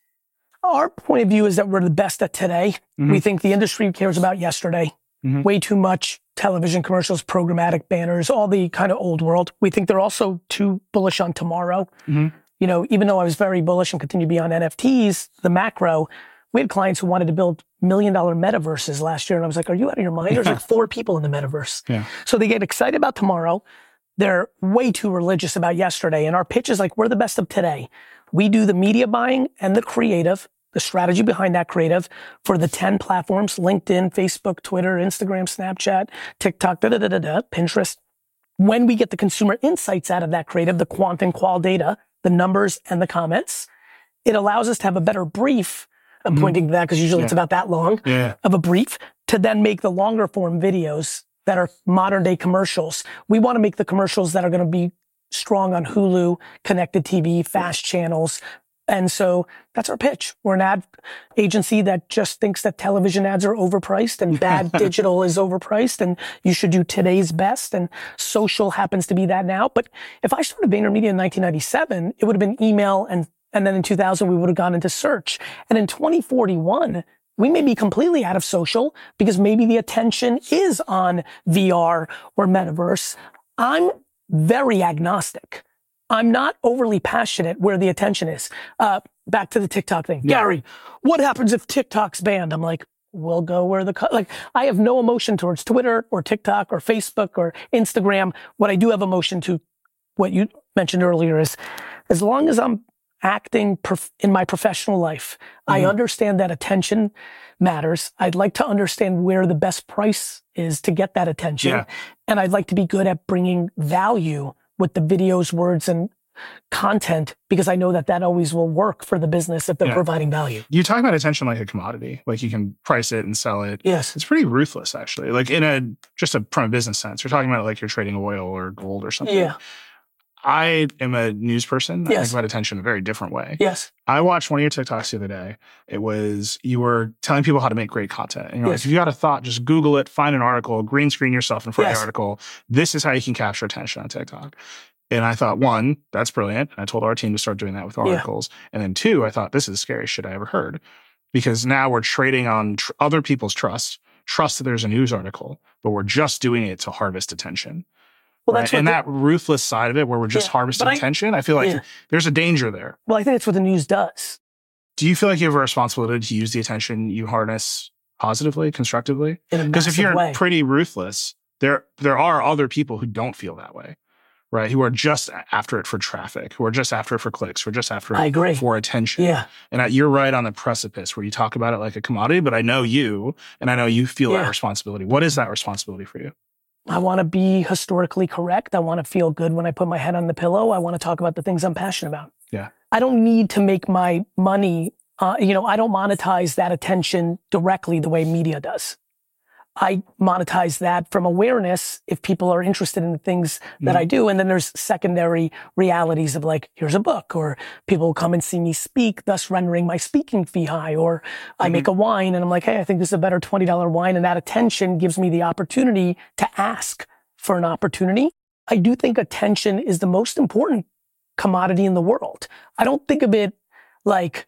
Our point of view is that we're the best at today. We think the industry cares about yesterday. Way too much television commercials, programmatic banners, all the kind of old world. We think they're also too bullish on tomorrow. You know, even though I was very bullish and continue to be on NFTs, the macro, we had clients who wanted to build $1 million metaverses last year. And I was like, are you out of your mind? There's like 4 people in the metaverse. So they get excited about tomorrow. They're way too religious about yesterday. And our pitch is like, we're the best of today. We do the media buying and the creative, the strategy behind that creative for the 10 platforms, LinkedIn, Facebook, Twitter, Instagram, Snapchat, TikTok, Pinterest. When we get the consumer insights out of that creative, the quant and qual data, the numbers and the comments, it allows us to have a better brief. I'm pointing to that because usually it's about that long of a brief to then make the longer form videos that are modern day commercials. We want to make the commercials that are going to be strong on Hulu, connected TV, fast channels. And so that's our pitch. We're an ad agency that just thinks that television ads are overpriced and bad digital is overpriced and you should do today's best. And social happens to be that now. But if I started VaynerMedia in 1997, it would have been email and then in 2000, we would have gone into search. And in 2041, we may be completely out of social because maybe the attention is on VR or metaverse. I'm very agnostic. I'm not overly passionate where the attention is. Back to the TikTok thing. Gary, what happens if TikTok's banned? I'm like, we'll go where I have no emotion towards Twitter or TikTok or Facebook or Instagram. What I do have emotion to, what you mentioned earlier, is as long as I'm acting in my professional life, I understand that attention matters. I'd like to understand where the best price is to get that attention. And I'd like to be good at bringing value with the videos, words, and content because I know that that always will work for the business if they're providing value. You talk about attention like a commodity, like you can price it and sell it. Yes. It's pretty ruthless, actually. Like from a business sense, you're talking about like you're trading oil or gold or something. Yeah. I am a news person. I think about attention in a very different way. Yes. I watched one of your TikToks the other day. It was, you were telling people how to make great content. And you're like, if you got a thought, just Google it, find an article, green screen yourself in front of the article. This is how you can capture attention on TikTok. And I thought, 1, that's brilliant. And I told our team to start doing that with articles. And then 2, I thought, this is the scariest shit I ever heard. Because now we're trading on other people's trust that there's a news article, but we're just doing it to harvest attention. Well, that's and that ruthless side of it where we're just harvesting attention, I feel like there's a danger there. Well, I think that's what the news does. Do you feel like you have a responsibility to use the attention you harness positively, constructively? Because if you're pretty ruthless, there are other people who don't feel that way, right? Who are just after it for traffic, who are just after it for clicks, who are just after it for attention. Yeah. And you're right on the precipice where you talk about it like a commodity, but I know you, and I know you feel that responsibility. What is that responsibility for you? I want to be historically correct. I want to feel good when I put my head on the pillow. I want to talk about the things I'm passionate about. Yeah. I don't need to make my money. I don't monetize that attention directly the way media does. I monetize that from awareness if people are interested in the things that I do. And then there's secondary realities of like, here's a book, or people will come and see me speak, thus rendering my speaking fee high. Or I make a wine and I'm like, hey, I think this is a better $20 wine. And that attention gives me the opportunity to ask for an opportunity. I do think attention is the most important commodity in the world. I don't think of it like,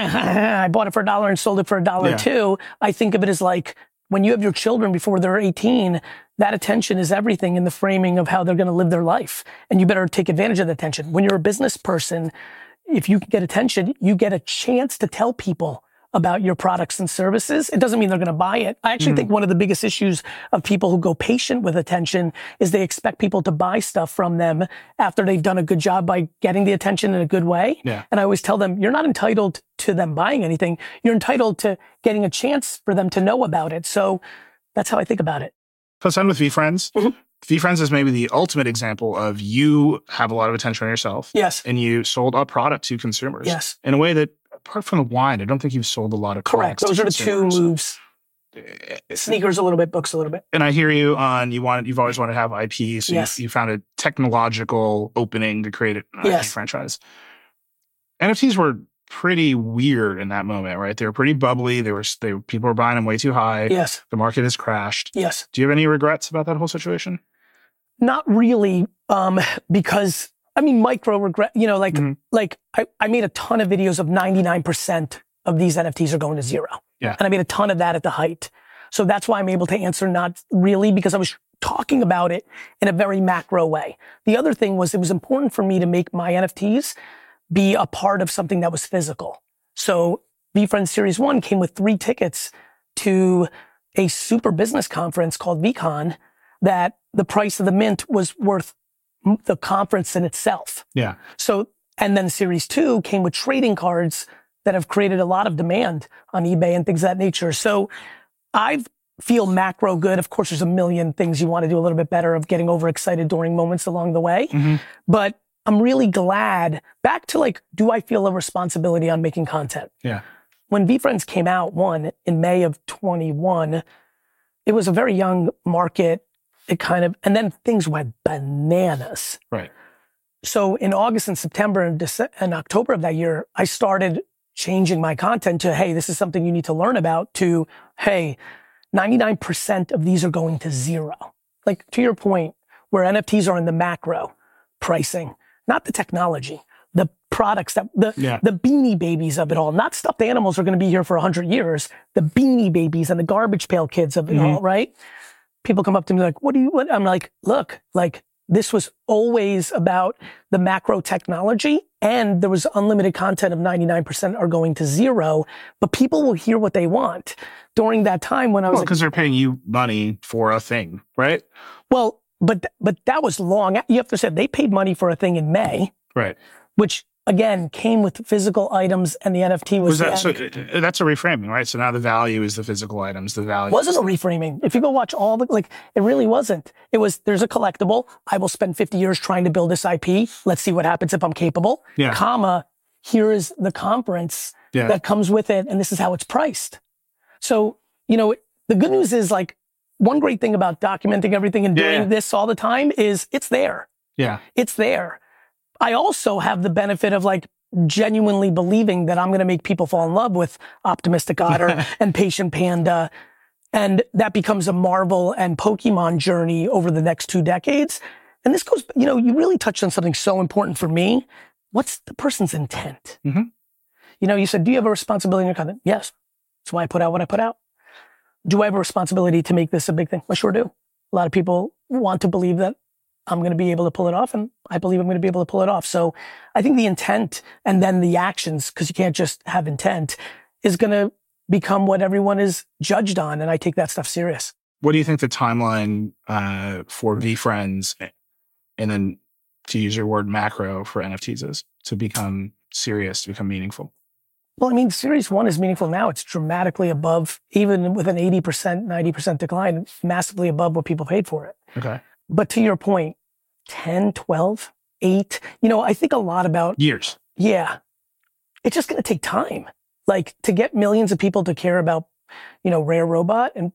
I bought it for $1 and sold it for $1 too. I think of it as like, when you have your children before they're 18, that attention is everything in the framing of how they're going to live their life. And you better take advantage of the attention. When you're a business person, if you get attention, you get a chance to tell people about your products and services. It doesn't mean they're going to buy it. I actually think one of the biggest issues of people who go patient with attention is they expect people to buy stuff from them after they've done a good job by getting the attention in a good way. Yeah. And I always tell them, you're not entitled to them buying anything. You're entitled to getting a chance for them to know about it. So that's how I think about it. Plus, I'm with VeeFriends. VeeFriends is maybe the ultimate example of you have a lot of attention on yourself. Yes. And you sold a product to consumers. Yes. In a way that, apart from the wine, I don't think you've sold a lot of Correct. Those are the two moves. Sneakers a little bit, books a little bit. And I hear you on you've always wanted to have IP, so yes. you found a technological opening to create an IP franchise. NFTs were pretty weird in that moment, right? They were pretty bubbly. People were buying them way too high. Yes. The market has crashed. Yes. Do you have any regrets about that whole situation? Not really, because micro regret. I made a ton of videos of 99% of these NFTs are going to zero. Yeah. And I made a ton of that at the height. So that's why I'm able to answer not really, because I was talking about it in a very macro way. The other thing was it was important for me to make my NFTs be a part of something that was physical. So VeeFriends Series 1 came with 3 tickets to a super business conference called VeeCon that the price of the mint was worth the conference in itself. Yeah. So, and then Series 2 came with trading cards that have created a lot of demand on eBay and things of that nature. So I feel macro good. Of course, there's a million things you want to do a little bit better of getting overexcited during moments along the way. Mm-hmm. But I'm really glad, back to do I feel a responsibility on making content? Yeah. When VeeFriends came out, in May of 21, it was a very young market. And then things went bananas. Right. So in August and September and October of that year, I started changing my content to, hey, this is something you need to learn about, to, hey, 99% of these are going to zero. Like, to your point, where NFTs are in the macro pricing, not the technology, the products, the Beanie Babies of it all. Not stuffed animals are going to be here for 100 years. The Beanie Babies and the Garbage Pail Kids of it all, right? People come up to me like, what? I'm like, look, this was always about the macro technology, and there was unlimited content of 99% are going to zero, but people will hear what they want. During that time when I was because they're paying you money for a thing, right? Well, but that was long. You have to say they paid money for a thing in May, right? Which again came with physical items, and the NFT was that. So that's a reframing, right? So now the value is the physical items. The value wasn't a reframing. If you go watch all the it really wasn't. It was there's a collectible. I will spend 50 years trying to build this IP. Let's see what happens if I'm capable. Yeah. Comma, here is the conference that comes with it, and this is how it's priced. So the good news is one great thing about documenting everything and doing this all the time is it's there. Yeah, it's there. I also have the benefit of genuinely believing that I'm going to make people fall in love with Optimistic Otter and Patient Panda. And that becomes a Marvel and Pokemon journey over the next 2 decades. And this goes, you really touched on something so important for me. What's the person's intent? Mm-hmm. You said, do you have a responsibility in your content? Yes. That's why I put out what I put out. Do I have a responsibility to make this a big thing? I sure do. A lot of people want to believe that I'm going to be able to pull it off, and I believe I'm going to be able to pull it off. So I think the intent and then the actions, because you can't just have intent, is going to become what everyone is judged on, and I take that stuff serious. What do you think the timeline for VeeFriends, and then to use your word macro for NFTs is to become serious, to become meaningful? Well, Series 1 is meaningful now. It's dramatically above, even with an 80%, 90% decline, massively above what people paid for it. Okay. But to your point, 10, 12, 8, I think a lot about years. Yeah. It's just going to take time. To get millions of people to care about, Rare Robot. And,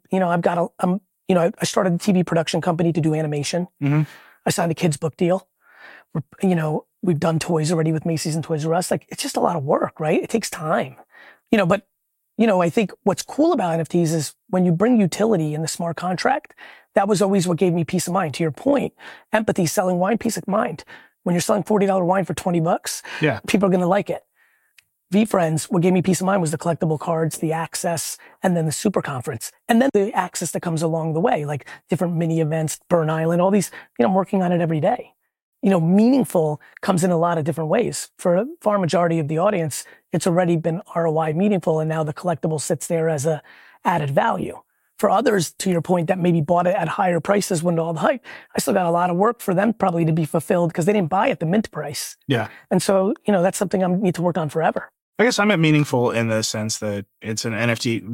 I started a TV production company to do animation. Mm-hmm. I signed a kids book deal. We've done toys already with Macy's and Toys R Us. It's just a lot of work, right? It takes time, but, I think what's cool about NFTs is when you bring utility in the smart contract, that was always what gave me peace of mind. To your point, empathy, selling wine, peace of mind. When you're selling $40 wine for $20, people are going to like it. VeeFriends, what gave me peace of mind was the collectible cards, the access, and then the super conference. And then the access that comes along the way, like different mini events, Burn Island, all these, I'm working on it every day. Meaningful comes in a lot of different ways. For a far majority of the audience, it's already been ROI meaningful, and now the collectible sits there as a added value. For others, to your point, that maybe bought it at higher prices when all the hype, I still got a lot of work for them probably to be fulfilled because they didn't buy at the mint price. Yeah. And so, that's something I need to work on forever. I guess I meant meaningful in the sense that it's an NFT, but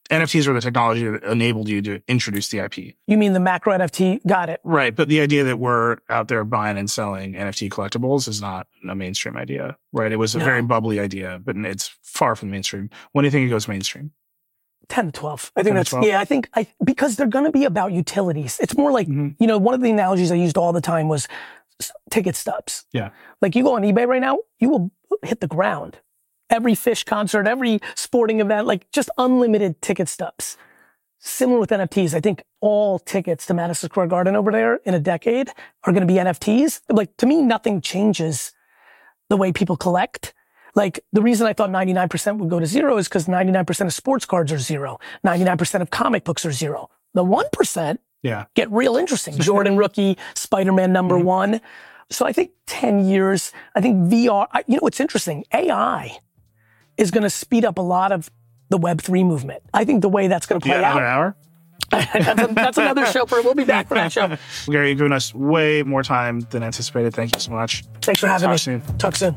NFTs were the technology that enabled you to introduce the IP. You mean the macro NFT? Got it. Right. But the idea that we're out there buying and selling NFT collectibles is not a mainstream idea, right? It was a very bubbly idea, but it's far from mainstream. When do you think it goes mainstream? 10 to 12. I think that's, 12? Yeah, because they're going to be about utilities. It's more like, you know, one of the analogies I used all the time was ticket stubs. Yeah. Like you go on eBay right now, you will hit the ground. Every Fish concert, every sporting event, like just unlimited ticket stubs. Similar with NFTs. I think all tickets to Madison Square Garden over there in a decade are going to be NFTs. Like to me, nothing changes the way people collect. Like the reason I thought 99% would go to zero is because 99% of sports cards are zero. 99% of comic books are zero. The 1% get real interesting. Jordan rookie, Spider-Man number 1. So I think 10 years, I think VR, you know what's interesting? AI is going to speed up a lot of the Web3 movement. I think the way that's going to play out. Another hour? that's another show we'll be back for that show. Gary, you've given us way more time than anticipated. Thank you so much. Thanks for having me. Soon. Talk soon.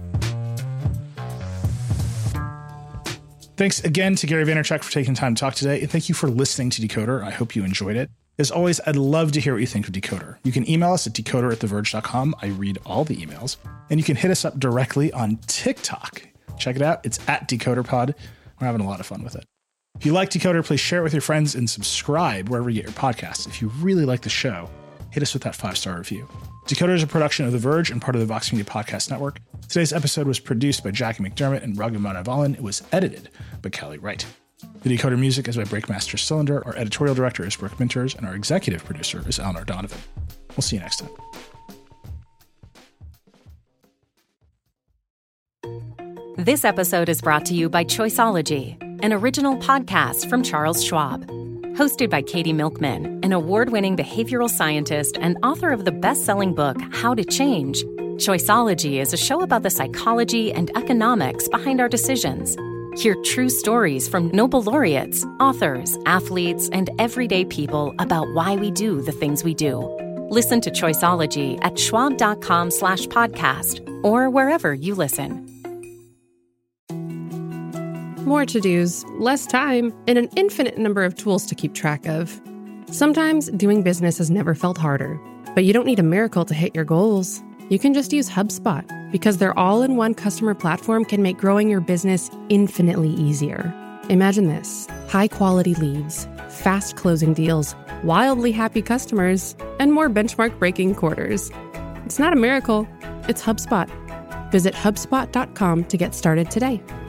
Thanks again to Gary Vaynerchuk for taking time to talk today. And thank you for listening to Decoder. I hope you enjoyed it. As always, I'd love to hear what you think of Decoder. You can email us at decoder@theverge.com. I read all the emails. And you can hit us up directly on TikTok. Check it out. It's at DecoderPod. We're having a lot of fun with it. If you like Decoder, please share it with your friends and subscribe wherever you get your podcasts. If you really like the show, hit us with that 5-star review. Decoder is a production of The Verge and part of the Vox Media Podcast Network. Today's episode was produced by Jackie McDermott and Raghu Manavalan. It was edited by Kelly Wright. The Decoder music is by Breakmaster Cylinder. Our editorial director is Brooke Minters, and our executive producer is Eleanor Donovan. We'll see you next time. This episode is brought to you by Choiceology, an original podcast from Charles Schwab. Hosted by Katie Milkman, an award-winning behavioral scientist and author of the best-selling book, How to Change, Choiceology is a show about the psychology and economics behind our decisions. Hear true stories from Nobel laureates, authors, athletes, and everyday people about why we do the things we do. Listen to Choiceology at schwab.com/podcast or wherever you listen. More to-dos, less time, and an infinite number of tools to keep track of. Sometimes doing business has never felt harder, but you don't need a miracle to hit your goals. You can just use HubSpot, because their all-in-one customer platform can make growing your business infinitely easier. Imagine this: high-quality leads, fast closing deals, wildly happy customers, and more benchmark-breaking quarters. It's not a miracle, it's HubSpot. Visit HubSpot.com to get started today.